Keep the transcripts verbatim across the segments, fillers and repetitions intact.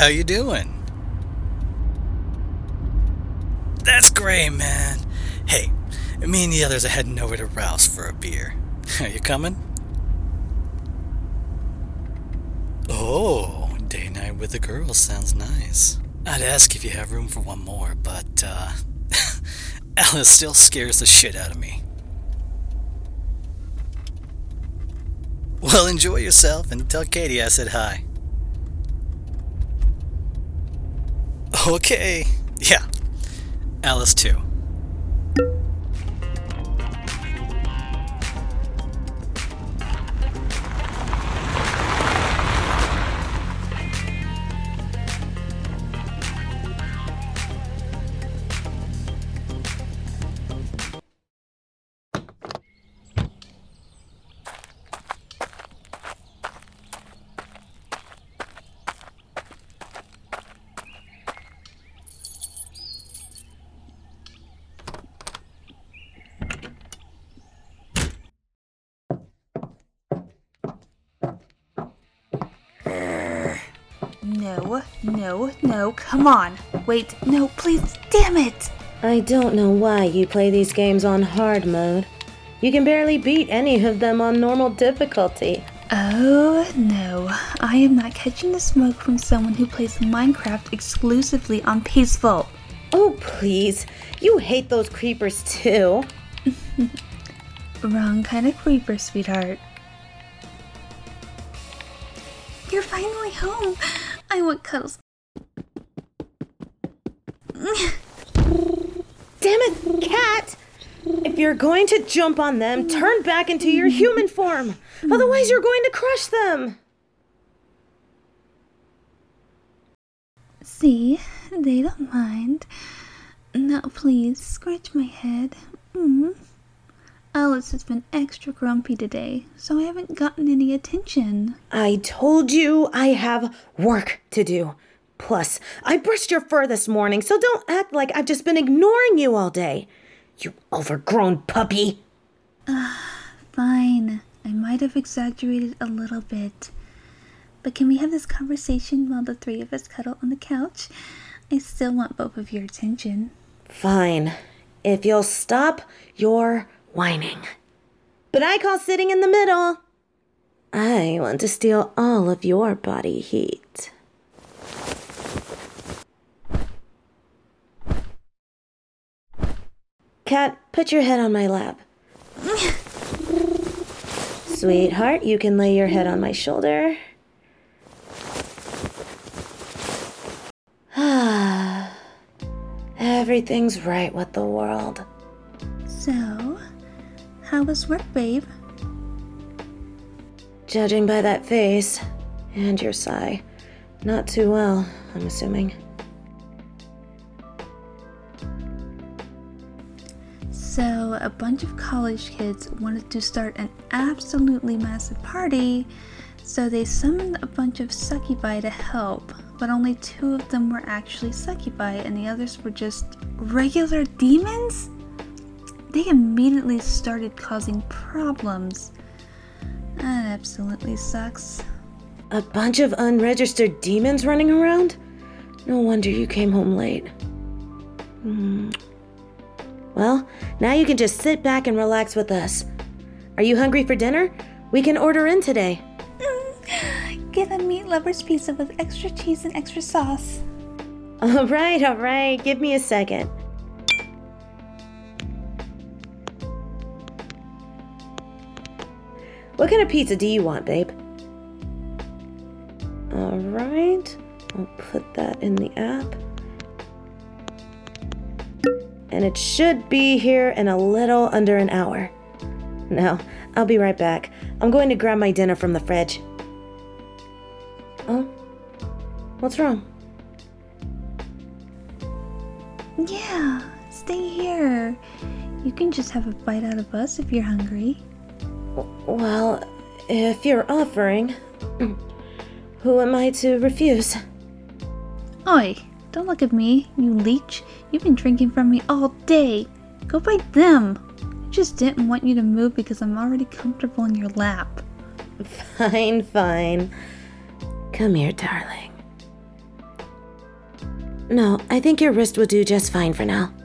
how you doing? That's great, man. Hey, me and the others are heading over to Ralph's for a beer. Are you coming? Oh, day night with the girls sounds nice. I'd ask if you have room for one more, but, uh... Alice still scares the shit out of me. Well, enjoy yourself and tell Katie I said hi. Okay. Yeah. Alice too. No, no, no, come on. Wait, no, please, damn it! I don't know why you play these games on hard mode. You can barely beat any of them on normal difficulty. Oh, no. I am not catching the smoke from someone who plays Minecraft exclusively on peaceful. Oh, please. You hate those creepers, too. Wrong kind of creeper, sweetheart. You're finally home. I want cuddles. Damn it, cat! If you're going to jump on them, turn back into your human form. Otherwise, you're going to crush them. See, they don't mind. Now, please, scratch my head. Mm. Alice has been extra grumpy today, so I haven't gotten any attention. I told you I have work to do. Plus, I brushed your fur this morning, so don't act like I've just been ignoring you all day. You overgrown puppy. Uh, fine. I might have exaggerated a little bit. But can we have this conversation while the three of us cuddle on the couch? I still want both of your attention. Fine. If you'll stop your whining. But I call sitting in the middle. I want to steal all of your body heat. Cat, put your head on my lap. Sweetheart, you can lay your head on my shoulder. Ah, everything's right with the world. So, how was work, babe? Judging by that face and your sigh, not too well, I'm assuming. So, a bunch of college kids wanted to start an absolutely massive party, so they summoned a bunch of succubi to help, but only two of them were actually succubi and the others were just regular demons? They immediately started causing problems. That absolutely sucks. A bunch of unregistered demons running around? No wonder you came home late. Hmm. Well, now you can just sit back and relax with us. Are you hungry for dinner? We can order in today. Mm, get a meat lover's pizza with extra cheese and extra sauce. All right, all right. Give me a second. What kind of pizza do you want, babe? All right. I'll put that in the app. And it should be here in a little under an hour. Now, I'll be right back. I'm going to grab my dinner from the fridge. Oh? What's wrong? Yeah, stay here. You can just have a bite out of us if you're hungry. Well, if you're offering, who am I to refuse? Oi, don't look at me, you leech. You've been drinking from me all day. Go bite them. I just didn't want you to move because I'm already comfortable in your lap. Fine, fine. Come here, darling. No, I think your wrist will do just fine for now.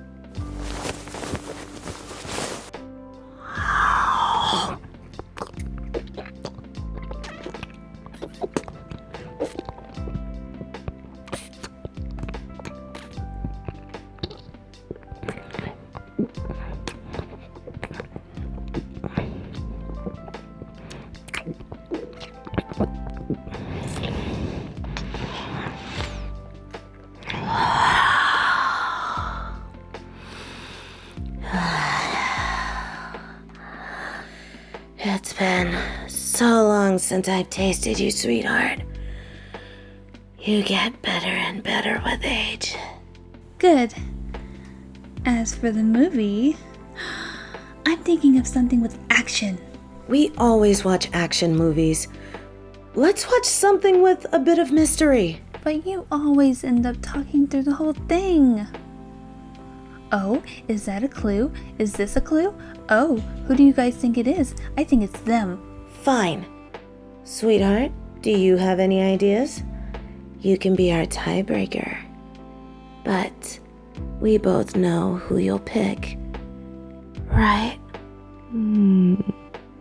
It's been so long since I've tasted you, sweetheart. You get better and better with age. Good. As for the movie, I'm thinking of something with action. We always watch action movies. Let's watch something with a bit of mystery. But you always end up talking through the whole thing. Oh, is that a clue? Is this a clue? Oh, who do you guys think it is? I think it's them. Fine. Sweetheart, do you have any ideas? You can be our tiebreaker. But we both know who you'll pick. Right? Mm.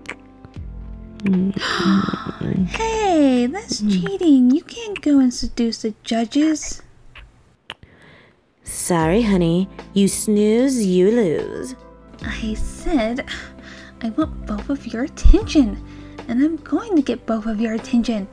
Hey, that's cheating. You can't go and seduce the judges. Sorry, honey. You snooze, you lose. I said I want both of your attention, and I'm going to get both of your attention.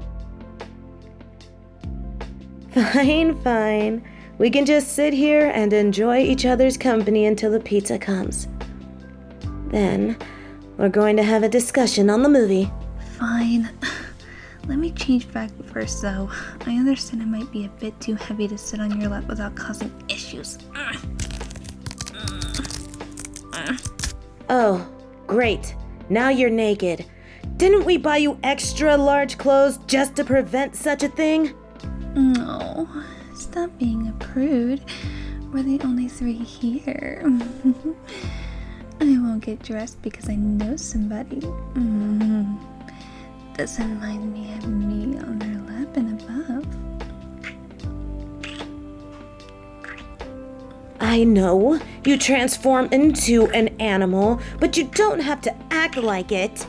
Fine, fine. We can just sit here and enjoy each other's company until the pizza comes. Then, we're going to have a discussion on the movie. Fine. Let me change back first, though. I understand it might be a bit too heavy to sit on your lap without causing issues. Oh, great. Now you're naked. Didn't we buy you extra large clothes just to prevent such a thing? No, stop being a prude. We're the only three here. I won't get dressed because I know somebody. Mm. Doesn't mind me having me on their lap and above. I know you transform into an animal, but you don't have to act like it.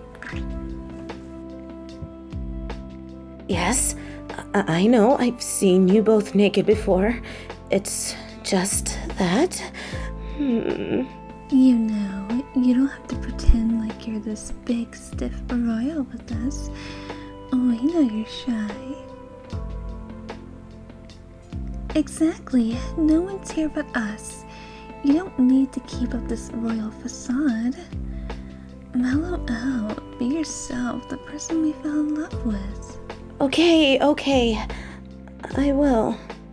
Yes, I, I know I've seen you both naked before. It's just that. Hmm. You know, you don't have to pretend like you're this big, stiff royal with us. Oh, we know you're shy. Exactly. No one's here but us. You don't need to keep up this royal facade. Mellow out. Be yourself, the person we fell in love with. Okay, okay. I will.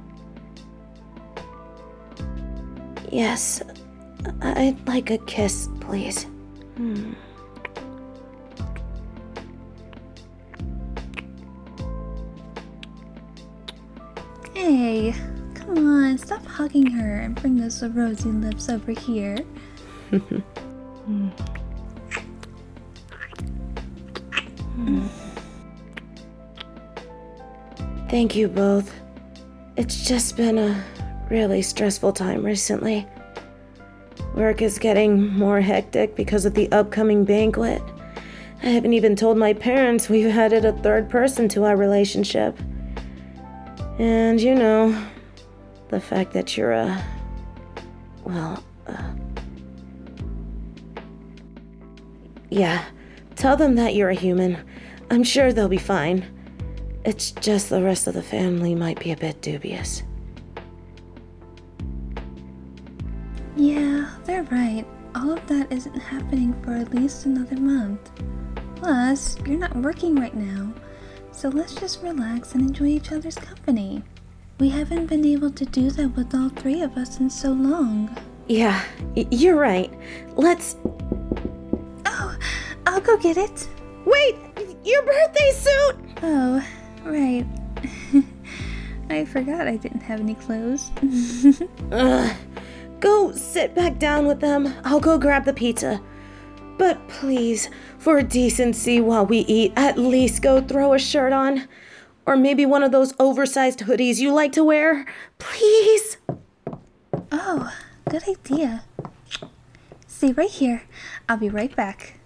Yes. I'd like a kiss, please. Hmm. Hey, come on, stop hugging her and bring those rosy lips over here. mm. Mm. Thank you both. It's just been a really stressful time recently. Work is getting more hectic because of the upcoming banquet. I haven't even told my parents we've added a third person to our relationship. And you know, the fact that you're a... well, uh... yeah, tell them that you're a human. I'm sure they'll be fine. It's just the rest of the family might be a bit dubious. Yeah, they're right. All of that isn't happening for at least another month. Plus, you're not working right now, so let's just relax and enjoy each other's company. We haven't been able to do that with all three of us in so long. Yeah, y- you're right. Let's... Oh, I'll go get it. Wait! Your birthday suit! Oh, right. I forgot I didn't have any clothes. Ugh. Go sit back down with them. I'll go grab the pizza. But please, for decency while we eat, at least go throw a shirt on. Or maybe one of those oversized hoodies you like to wear? Please? Oh, good idea. Stay right here. I'll be right back.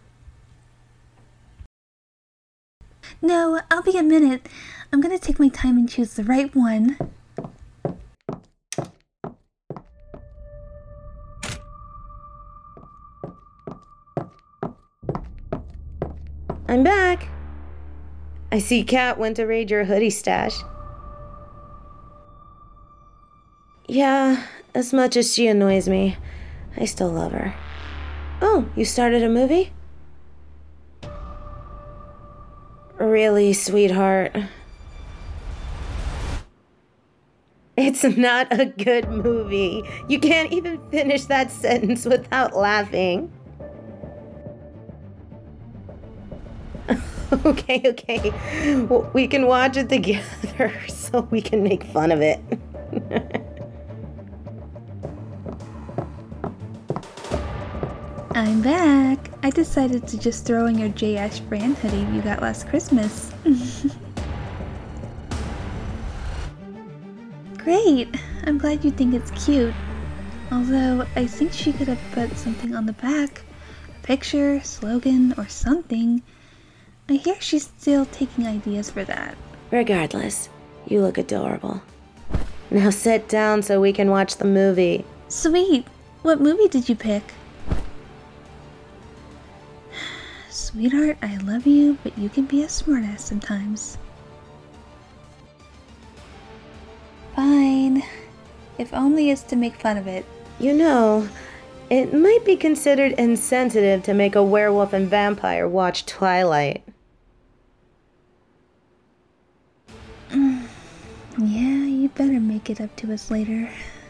No, I'll be a minute. I'm gonna take my time and choose the right one. I'm back. I see Kat went to raid your hoodie stash. Yeah, as much as she annoys me, I still love her. Oh, you started a movie? Really, sweetheart? It's not a good movie. You can't even finish that sentence without laughing. Okay, okay. Well, we can watch it together so we can make fun of it. I'm back. I decided to just throw in your J. Ash brand hoodie you got last Christmas. Great. I'm glad you think it's cute. Although, I think she could have put something on the back. A picture, slogan, or something. I hear she's still taking ideas for that. Regardless, you look adorable. Now sit down so we can watch the movie. Sweet. What movie did you pick? Sweetheart, I love you, but you can be a smartass sometimes. Fine. If only it's to make fun of it. You know, it might be considered insensitive to make a werewolf and vampire watch Twilight. Yeah, you better make it up to us later.